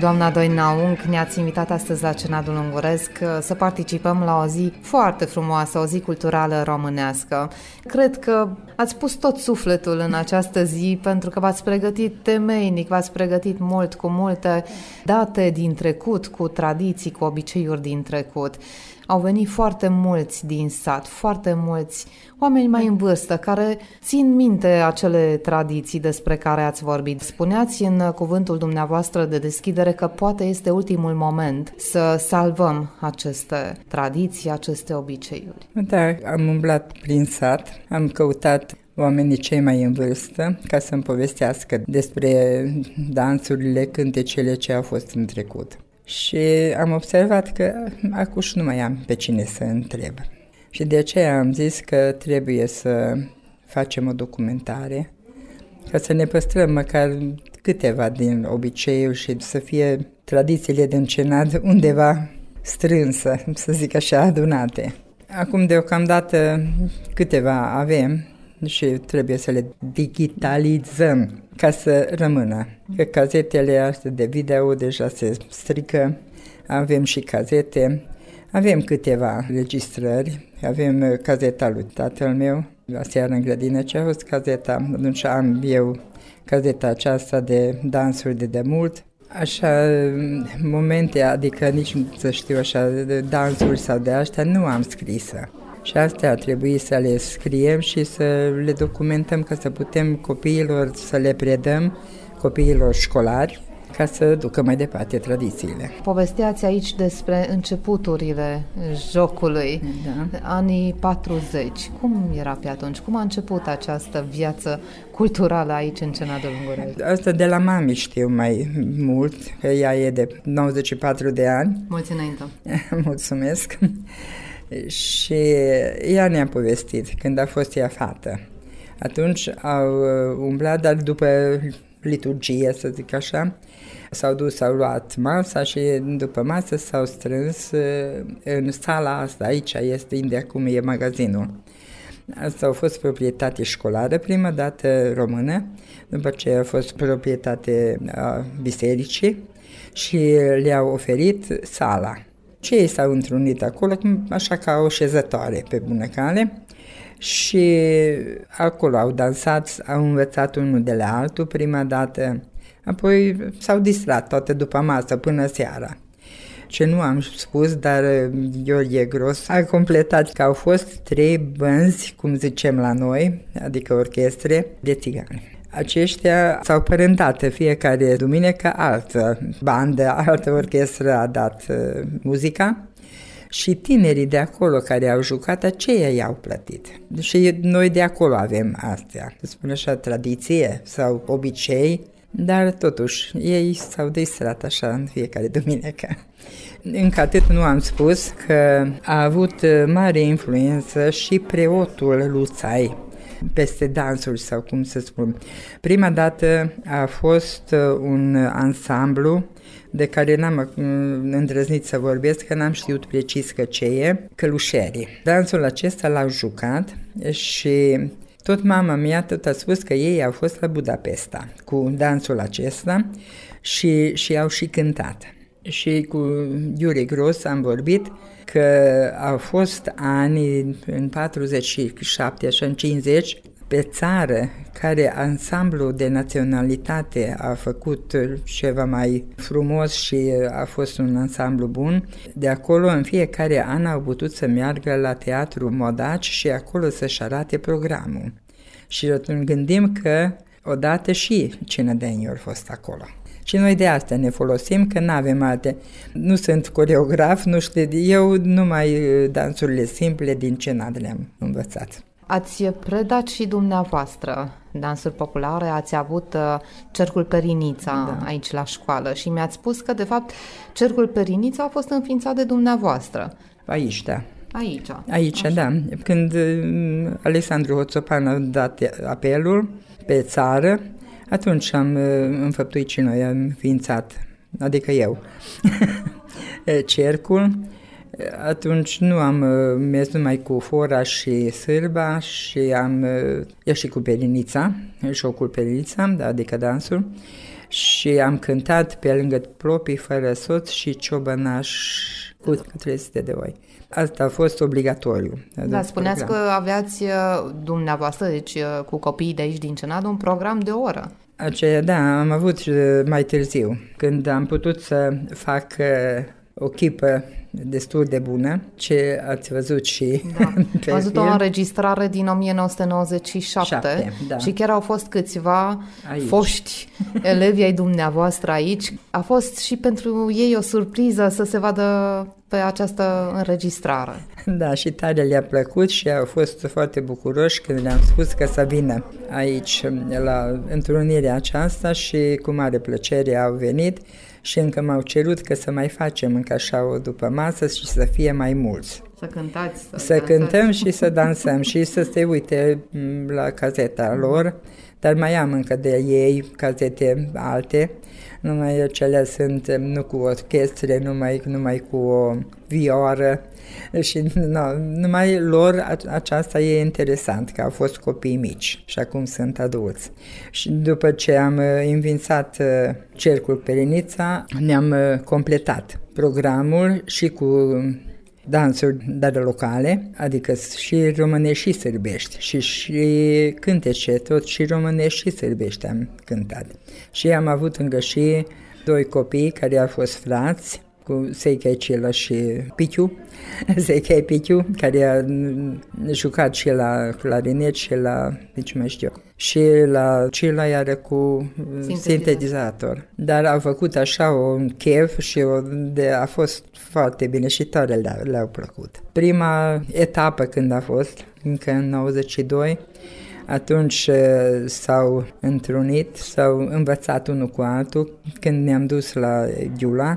Doamna Doina Ung, ne-ați invitat astăzi la Cenadul Unguresc să participăm la o zi foarte frumoasă, o zi culturală românească. Cred că ați pus tot sufletul în această zi pentru că v-ați pregătit temeinic, v-ați pregătit mult, cu multe date din trecut, cu tradiții, cu obiceiuri din trecut. Au venit foarte mulți din sat, foarte mulți oameni mai în vârstă care țin minte acele tradiții despre care ați vorbit. Spuneați în cuvântul dumneavoastră de deschidere că poate este ultimul moment să salvăm aceste tradiții, aceste obiceiuri. Da, am umblat prin sat, am căutat oamenii cei mai în vârstă ca să-mi povestească despre dansurile, cântecele ce au fost în trecut. Și am observat că acuși nu mai am pe cine să întreb. Și de aceea am zis că trebuie să facem o documentare ca să ne păstrăm măcar câteva din obiceiuri și să fie tradițiile din Cenad undeva strânsă, să zic așa, adunate. Acum deocamdată câteva avem și trebuie să le digitalizăm ca să rămână. Că cazetele astea de video deja se strică, avem și cazete, avem câteva registrări, avem cazeta lui tatăl meu, aseară în grădină ce a fost cazeta, atunci am eu cazeta aceasta de dansuri de demult, așa momente, adică nici să știu așa, de dansuri sau de astea, nu am scrisă. Și astea ar trebui să le scriem și să le documentăm ca să putem copiilor să le predăm, copiilor școlari, ca să ducă mai departe tradițiile. Povesteați aici despre începuturile jocului, anii 40. Cum era pe atunci? Cum a început această viață culturală aici în Cenadul Unguresc? Asta de la mami știu mai mult, că ea e de 94 de ani. Mulți înainte. Mulțumesc. Și ea ne-a povestit când a fost ea fată. Atunci au umblat, dar după liturgie, să zic așa, s-au dus, s-au luat masa și după masă s-au strâns în sala asta, aici este, unde acum e magazinul. Asta a fost proprietate școlară, prima dată română, după ce a fost proprietate a bisericii și le-au oferit sala. Cei s-au întrunit acolo, așa ca o șezătoare pe bună cale și acolo au dansat, au învățat unul de la altul prima dată, apoi s-au distrat toate după masă până seara. Ce nu am spus, dar Gheorghe Gros a completat că au fost 3 bănzi, cum zicem la noi, adică orchestre de țigani. Aceștia s-au părentat, fiecare duminică altă bandă, altă orchestră a dat muzica și tinerii de acolo care au jucat, aceia i-au plătit. Și noi de acolo avem astea, să spun așa, tradiție sau obicei, dar totuși ei s-au distrat așa în fiecare duminică. Încă atât nu am spus că a avut mare influență și preotul Luțai peste dansuri sau cum să spun. Prima dată a fost un ansamblu de care n-am îndrăznit să vorbesc, că n-am știut precis că ce e, Călușerii. Dansul acesta l-au jucat și tot mama mea tot a spus că ei au fost la Budapesta cu dansul acesta și au și cântat. Și cu Iure Gros am vorbit că au fost ani în 47 și în 50 pe țară care ansamblul de naționalitate a făcut ceva mai frumos și a fost un ansamblu bun. De acolo în fiecare an au putut să meargă la Teatru Modaci și acolo să-și arate programul. Și atunci gândim că odată și Cinădenii au fost acolo. Și noi de asta ne folosim, că n-avem alte. Nu sunt coreograf, nu știu, eu numai dansurile simple din Cenad le-am învățat. Ați predat și dumneavoastră dansuri populare, ați avut Cercul Perinița aici la școală și mi-ați spus că, de fapt, Cercul Perinița a fost înființat de dumneavoastră. Aici, da. Aici, așa. Da. Când Alexandru Hoțopan a dat apelul pe țară, atunci am înfăptuit și noi, am înființat, adică eu, cercul. Atunci nu am mers numai cu fora și sârba și am ieșit cu perinița, șocul perinița, adică dansul. și am cântat pe lângă plopii fără soț și ciobănaș cu 300 de oi. Asta a fost obligatoriu. Da, spuneați că aveați dumneavoastră, deci cu copiii de aici din Cenadu, un program de o oră. Aceea, da, am avut mai târziu, când am putut să fac o chipă destul de bună, ce ați văzut și da. pe Am văzut film. o înregistrare din 1997 da. și chiar au fost câțiva Aici. foști elevi ai dumneavoastră aici. A fost și pentru ei o surpriză să se vadă pe această înregistrare. Da, și tare le-a plăcut și au fost foarte bucuroși când le-am spus că să vină aici la întrunirea aceasta și cu mare plăcere au venit și încă m-au cerut că să mai facem încă așa o după masă și să fie mai mulți. Să cântați, să cântăm și să dansăm și să se uite la cazeta lor, dar mai am încă de ei cazete alte, numai cele sunt nu cu orchestre, numai cu o vioară și numai lor aceasta e interesant, că au fost copii mici și acum sunt adulți. Și după ce am înființat Cercul Perinița, ne-am completat programul și cu dansuri dar locale, adică și românești și sârbești și cântece, tot și românești și sârbești am cântat. Și am avut încă și 2 copii care au fost frați, cu Seicai Cila și Piciu, Seicai Piciu, care a jucat și la clarinet și la, nici mai știu, și la Cila iară cu sintetizator. Dar au făcut așa un chef și a fost foarte bine și tare le-au plăcut. Prima etapă când a fost, încă în 92, atunci s-au întrunit, s-au învățat unul cu altul când ne-am dus la Ghiula.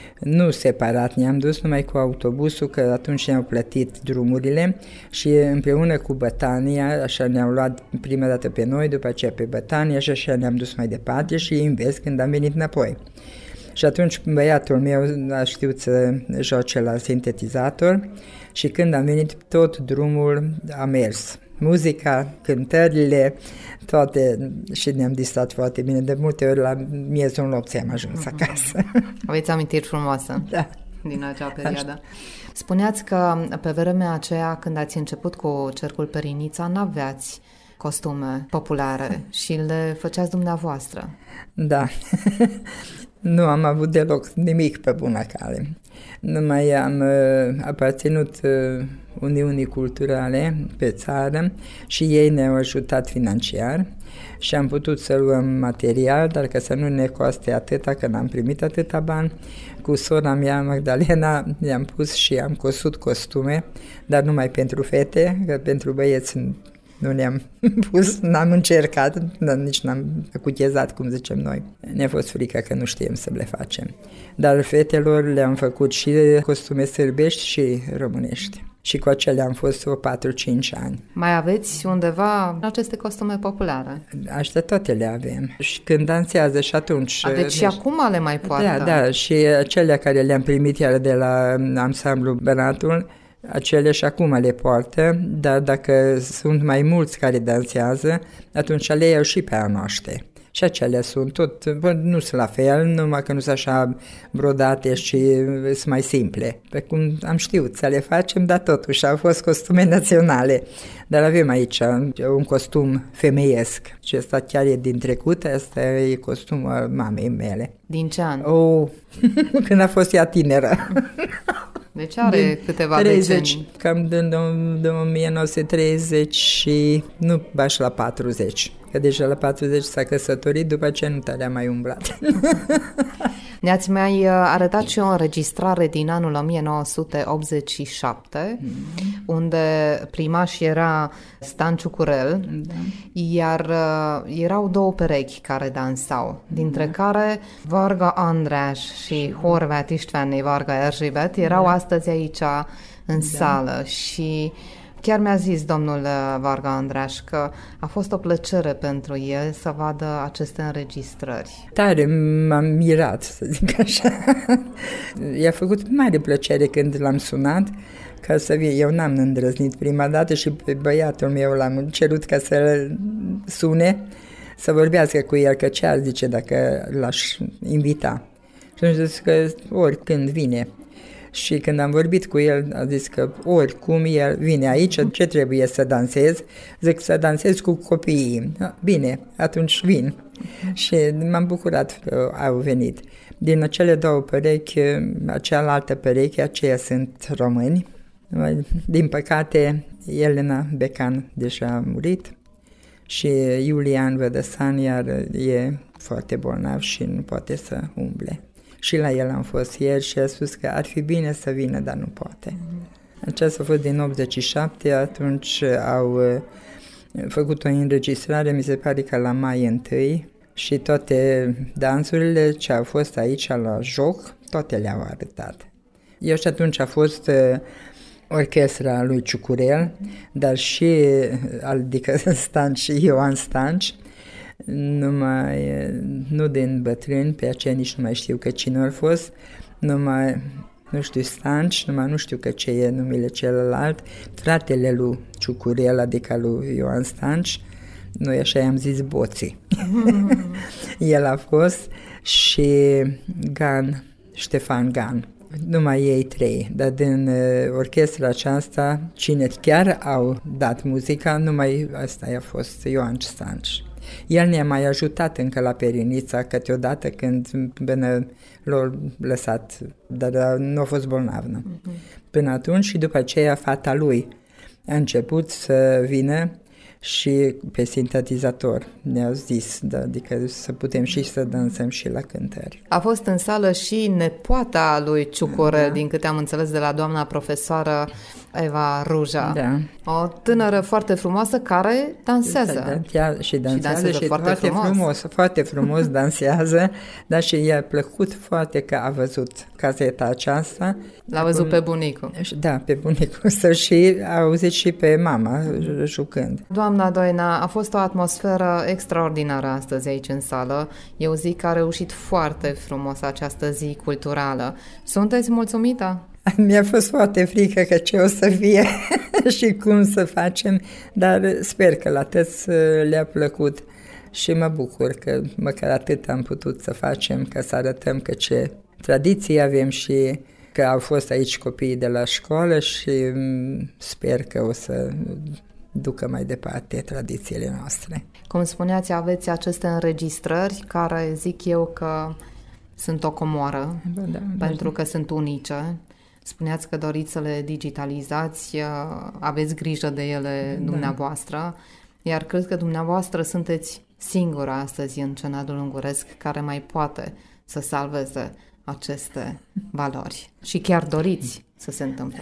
Nu separat ne-am dus, numai cu autobusul, că atunci ne-au plătit drumurile și împreună cu Bătania, așa ne-au luat prima dată pe noi, după aceea pe Bătania și așa ne-am dus mai departe și invers când am venit înapoi. Și atunci băiatul meu a știut să joace la sintetizator și când am venit tot drumul a mers. Muzica, cântările, toate și ne-am distrat foarte bine. De multe ori la miezul nopții am ajuns acasă. Aveți amintiri frumoase din acea perioadă. Așa. Spuneați că pe vremea aceea, când ați început cu Cercul Perinița, n-aveați costume populare și le făceați dumneavoastră. Da. Nu am avut deloc nimic pe bună cale. Numai am aparținut Uniunii Culturale pe țară și ei ne-au ajutat financiar și am putut să luăm material, dar că să nu ne coste atâta, că n-am primit atâta bani. Cu sora mea, Magdalena, ne-am pus și am cosut costume, dar numai pentru fete, că pentru băieți nu ne-am pus, n-am încercat, dar nici n-am cuchezat, cum zicem noi. Ne-a fost frică că nu știm să le facem. Dar fetelor le-am făcut și costume sârbești și românești. Și cu acelea am fost 4-5 ani. Mai aveți undeva aceste costume populare? Așa toate le avem. Și când dansează și atunci... Deci și acum le mai poartă? Da, și acelea care le-am primit iar de la ansamblu Bănatul, acele și acum le poartă, dar dacă sunt mai mulți care dansează, atunci le iau și pe a noaște. Și acelea sunt tot, nu sunt la fel, numai că nu sunt așa brodate și sunt mai simple. Pe cum am știut să le facem, dar totuși au fost costume naționale. Dar avem aici un costum femeiesc și ăsta chiar e din trecut, ăsta e costumul mamei mele. Din ce an? Când a fost ea tineră. Deci are câteva decenii. Cam de 1930 și nu baș la 40. Că deja la 40 s-a căsătorit, după aceea nu tare a mai umblat. Ne-ați mai arătat și o înregistrare din anul 1987, unde primaș era Stan Ciucurel, iar erau 2 perechi care dansau, dintre care Varga András și Horváth Istvánné Varga Erzsébet erau astăzi aici în sală și... Chiar mi-a zis domnul Varga András că a fost o plăcere pentru el să vadă aceste înregistrări. Tare m-am mirat, să zic așa. I-a făcut mare plăcere când l-am sunat ca să vin. Eu n-am îndrăznit prima dată și pe băiatul meu l-am cerut ca să sune, să vorbească cu el, că ce ar zice dacă l-aș invita. Și am zis că oricând vine. Și când am vorbit cu el, a zis că oricum el vine aici, ce trebuie să dansez? Zic să dansez cu copiii. Bine, atunci vin. Și m-am bucurat că au venit. Din acele două perechi, cealaltă pereche, aceia sunt români. Din păcate, Elena Becan deja a murit și Iulian Vădăsan iar e foarte bolnav și nu poate să umble. Și la el am fost ieri și a spus că ar fi bine să vină, dar nu poate. Aceasta a fost din 87, atunci au făcut o înregistrare, mi se pare că la mai 1, și toate dansurile ce au fost aici la joc, toate le-au arătat. Eu și atunci a fost orchestra lui Ciucurel, dar și adică Stanci, Ioan Stanci, nu din bătrâni, pe aceea nici nu mai știu că cine a fost, nu știu Stanci, nu știu că ce e numele celălalt, fratele lui Ciucurel, adică lui Ioan Stanci, noi așa i-am zis Boții. El a fost și Ștefan Gan. Numai ei 3, dar din orchestra aceasta, cine chiar au dat muzica, numai asta a fost Ioan Stanci. El ne-a mai ajutat încă la Perinița câteodată când l-a lăsat, dar nu a fost bolnav. Nu? Până atunci și după aceea fata lui a început să vină și pe sintetizator ne-au zis, adică să putem și să dansăm și la cântări. A fost în sală și nepoata lui Ciucurel, din câte am înțeles de la doamna profesoară Eva Ruja. Da. O tânără foarte frumoasă care dansează. Și dansează și foarte frumos dansează, dar și i-a plăcut foarte că a văzut caseta aceasta. L-a văzut pe bunicul. Da, pe bunicul său și a auzit și pe mama jucând. Doamna Doina, a fost o atmosferă extraordinară astăzi aici în sală. E o zi care a reușit foarte frumos această zi culturală. Sunteți mulțumită? Mi-a fost foarte frică că ce o să fie și cum să facem, dar sper că la toți le-a plăcut și mă bucur că măcar atât am putut să facem, ca să arătăm că ce tradiții avem și că au fost aici copiii de la școală și sper că o să ducă mai departe tradițiile noastre. Cum spuneați, aveți aceste înregistrări care zic eu că sunt o comoară, pentru că sunt unice. Spuneați că doriți să le digitalizați, aveți grijă de ele dumneavoastră, iar cred că dumneavoastră sunteți singura astăzi în Cenadul Unguresc care mai poate să salveze aceste valori. Și chiar doriți să se întâmple.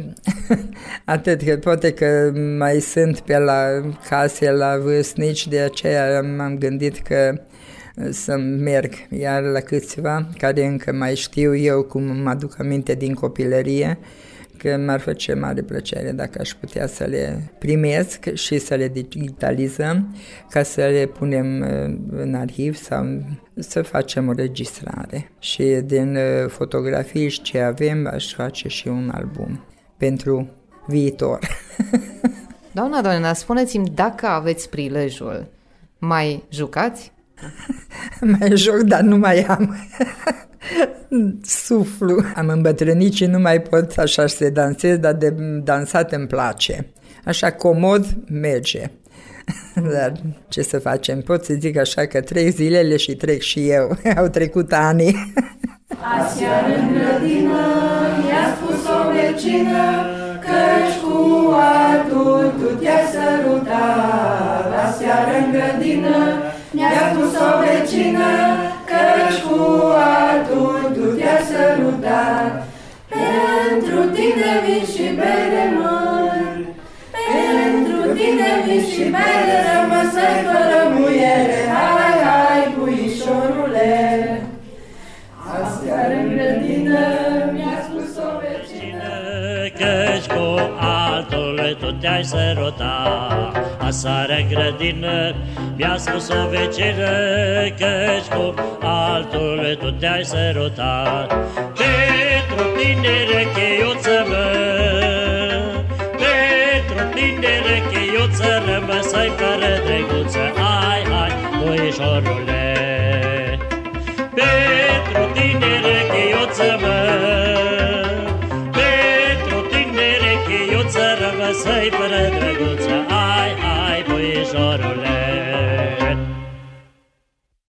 Atât că poate că mai sunt pe la case la vârstnici, de aceea m-am gândit că să merg iar la câțiva care încă mai știu eu cum mă aduc aminte din copilărie, că m-ar face mare plăcere dacă aș putea să le primesc și să le digitalizăm ca să le punem în arhiv sau să facem o registrare. Și din fotografii ce avem aș face și un album pentru viitor. Doamna Doina, spuneți-mi dacă aveți prilejul, mai jucați? Mai joc, dar nu mai am suflu. Am îmbătrânit și nu mai pot așa să dansez, dar de dansat îmi place. Așa comod merge. Dar ce să facem? Pot să zic așa că trec zilele și trec și eu. Au trecut ani. Aseară în grădină mi-a spus o vecină că-și cu altul tu te-ai sărutat. Aseară în grădină mi-a spus o vecină că-și cu altul tu te-ai sărutat. Pentru tine vin și bere, măi, pentru tine vin și bere, rămăsăi fără muiere. Hai, hai, puișorule. Aseară în grădină mi-a spus o vecină că-și cu altul tu te-ai sărutat. Aseară în grădină mi-a spus o vecină că-și cu altul tu te-ai sărutat. Pentru tine recheiuță, mă, pentru tine recheiuță, rămăsai fără drăguță. Hai, hai, puișorule. Pentru tine, rechiuță, mă, pentru tine, rechiuță, rămăsăi până drăguță. Ai, ai, puișorule.